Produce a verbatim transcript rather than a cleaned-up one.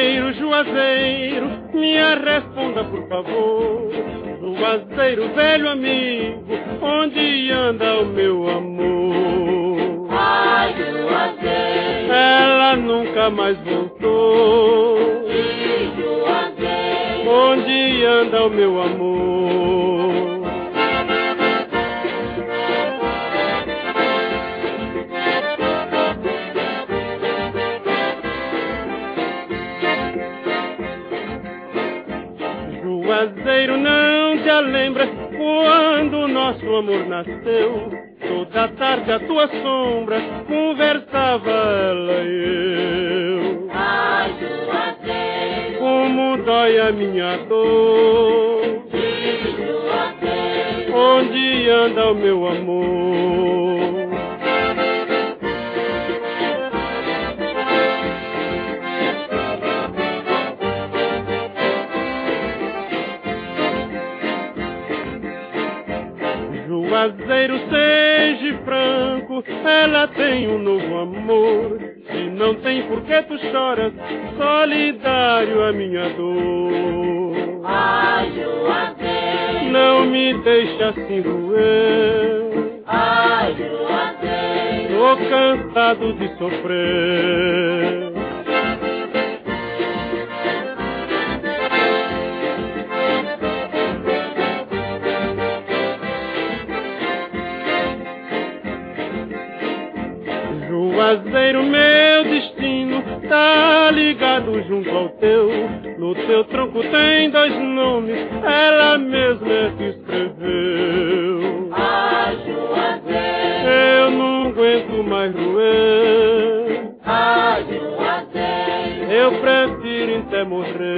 Juazeiro, Juazeiro, me responda por favor. Juazeiro, velho amigo, onde anda o meu amor? Ai, Juazeiro, ela nunca mais voltou. e Juazeiro, Onde anda o meu amor? Juazeiro, não te lembra quando nosso amor nasceu? Toda tarde a tua sombra conversava ela e eu. ai, Juazeiro, Como dói a minha dor? e Juazeiro, Onde anda o meu amor? Juazeiro, seja franco, ela tem um novo amor. Se não tem, por que tu choras? Solidário a minha dor. ai, Juazeiro, Não me deixa assim roer. ai, Juazeiro, Tô cansado de sofrer. Juazeiro, meu destino tá ligado junto ao teu. No teu tronco tem dois nomes, ela mesma é que escreveu. ai, Juazeiro, Eu não aguento mais roer, ai, Juazeiro, eu prefiro até morrer.